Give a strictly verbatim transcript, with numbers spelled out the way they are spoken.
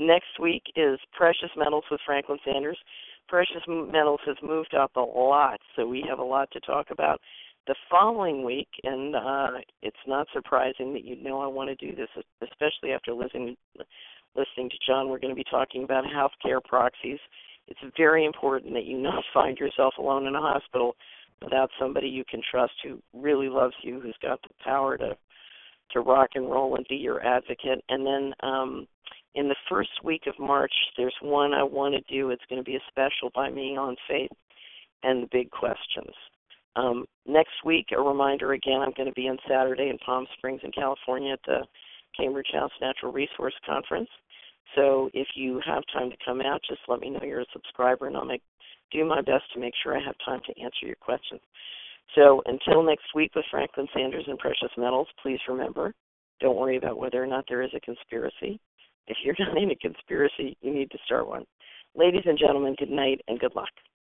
next week is Precious Metals with Franklin Sanders. Precious Metals has moved up a lot, so we have a lot to talk about. The following week, and uh, it's not surprising that you know I want to do this, especially after listening, listening to John, we're going to be talking about healthcare proxies. It's very important that you not find yourself alone in a hospital without somebody you can trust who really loves you, who's got the power to, to rock and roll and be your advocate. And then um, in the first week of March, there's one I want to do. It's going to be a special by me on faith and the big questions. Um, next week, a reminder again, I'm going to be on Saturday in Palm Springs in California at the Cambridge House Natural Resource Conference. So if you have time to come out, just let me know you're a subscriber, and I'll make, do my best to make sure I have time to answer your questions. So until next week with Franklin Sanders and Precious Metals, please remember, don't worry about whether or not there is a conspiracy. If you're not in a conspiracy, you need to start one. Ladies and gentlemen, good night and good luck.